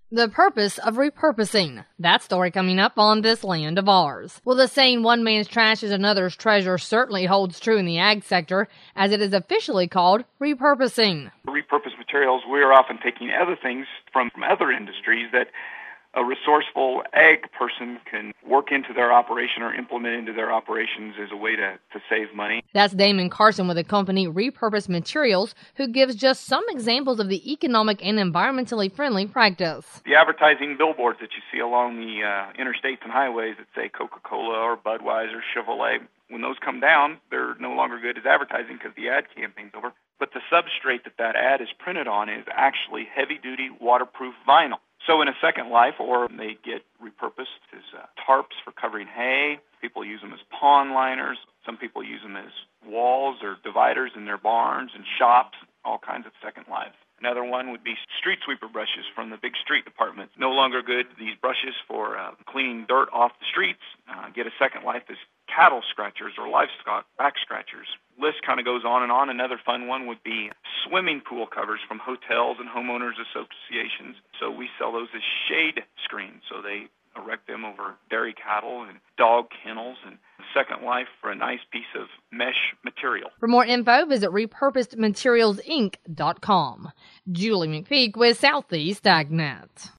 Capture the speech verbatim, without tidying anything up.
The purpose of repurposing. That story coming up on This Land of Ours. Well, the saying one man's trash is another's treasure certainly holds true in the ag sector, as it is officially called repurposing. Repurposed materials, we're often taking other things from, from other industries that a resourceful ag person can work into their operation or implement into their operations as a way to, to save money. That's Damon Carson with the company Repurposed Materials, who gives just some examples of the economic and environmentally friendly practice. The advertising billboards that you see along the uh, interstates and highways that say Coca-Cola or Budweiser, Chevrolet, when those come down, they're no longer good as advertising because the ad campaign's over. But the substrate that that ad is printed on is actually heavy-duty waterproof vinyl. So in a second life, or they get repurposed as uh, tarps for covering hay. People use them as pond liners. Some people use them as walls or dividers in their barns and shops, all kinds of second lives. Another one would be street sweeper brushes from the big street departments. No longer good. These brushes for uh, cleaning dirt off the streets uh, get a second life as cattle scratchers or livestock back scratchers. List kind of goes on and on. Another fun one would be swimming pool covers from hotels and homeowners associations. So we sell those as shade screens. So they erect them over dairy cattle and dog kennels, and second life for a nice piece of mesh material. For more info, visit repurposed materials inc dot com. Julie McPeak with Southeast AgNet.